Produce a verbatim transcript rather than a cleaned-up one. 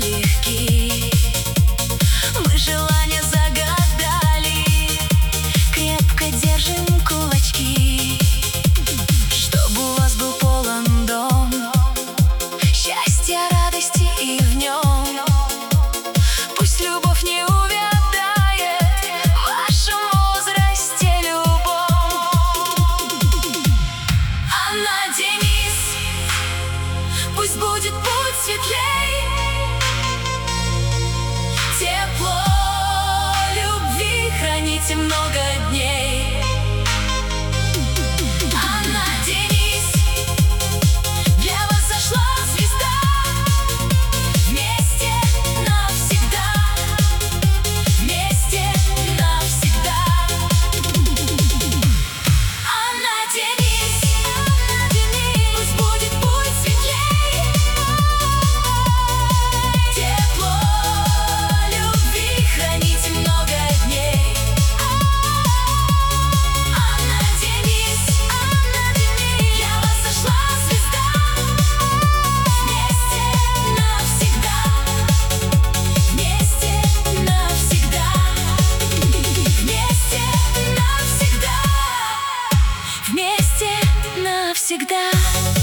легки. Мы желания загадали, крепко держим кулачки, чтобы у вас был полон дом счастья, радости и в нем. Пусть любовь не увядает в вашем возрасте любом. Анна, Денис, пусть будет путь светлей, тепло любви храните много дней. Анна, Денис, для вас зашла звезда, вместе навсегда, вместе навсегда. Анна, Денис, пусть будет путь светлей, тепло любви храните много дней. Анна, Денис, для вас зашла звезда, вместе навсегда, вместе навсегда, вместе навсегда, вместе навсегда.